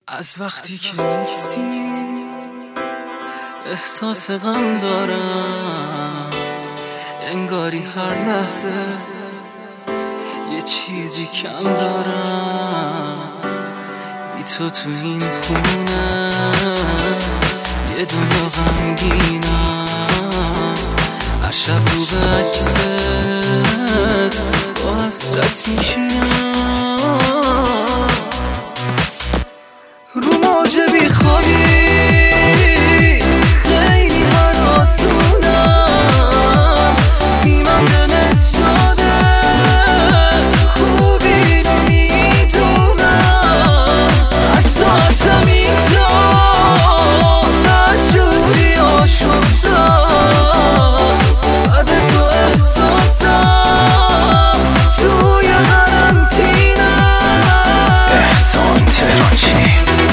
از وقتی که نیستی احساس غم دارم، انگاری هر لحظه یه چیزی کم دارم. بی تو این خونه یه دنیا غمگینم، هر شب رو به عکست با حسرت میشینم، رو موج بی خوابی خیلی هراسونم، بیمم دلت شده خوبی نمیدونم، هر ساعتم اینجا نجوری آشفتم، بعد تو احساسم توی قرنطینم. احسان تهرانچی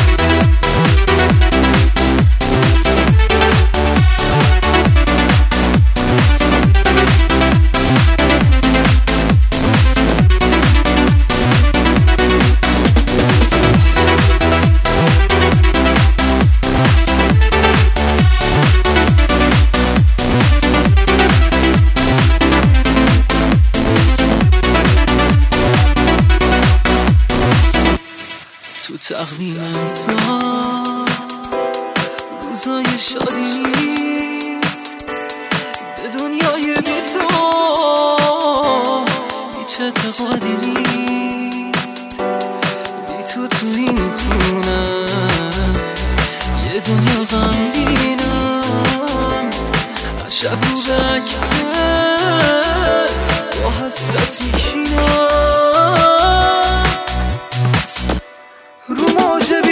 تو تقویم امسال روزای شادی نیست، به دنیای بی تو هیچ اعتقادی نیست. بی تو این خونه یه دنیا غمگینم، هر شب رو به عکست با حسرت میشینم، رو موج